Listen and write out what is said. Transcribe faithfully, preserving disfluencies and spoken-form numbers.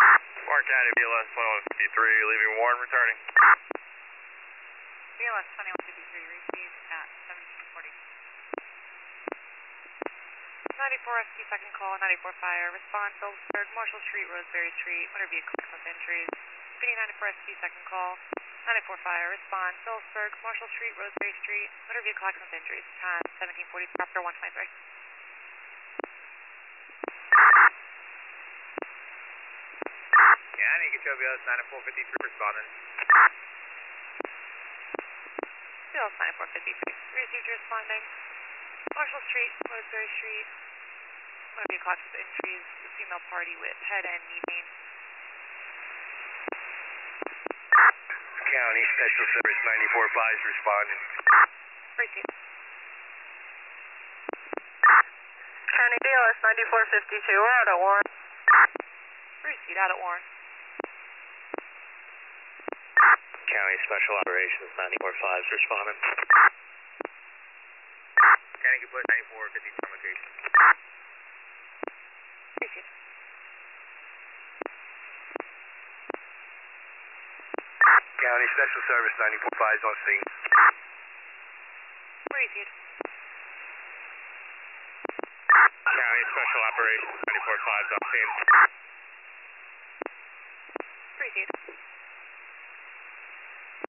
Warren County, B L S twenty-one fifty-three, leaving Warren, returning. B L S twenty-one fifty-three, received at seventeen forty. ninety-four S P second call, ninety-four fire, response, Phillipsburg, Marshall Street, Roseberry Street, motor vehicle with injuries. Repeating ninety-four S P second call, ninety-four fire, response, Phillipsburg, Marshall Street, Roseberry Street, motor vehicle with injuries. Time seventeen forty, after one twenty-three. County, get your B L S ninety-four fifty-three responding. B L S ninety-four fifty-three, received responding. Marshall Street, Roseberry Street, motor vehicle with injuries, female party with head and knee pain. County, Special Service ninety-four five is responding. Received. County B L S ninety-four fifty-two, we're out at Warren. Received, out at Warren. County Special Operations ninety-four five is responding. County, you put ninety-four fifty-two on location. Received. County Special Service ninety-four five is on scene. Received. County Special Operations ninety-four five is on scene.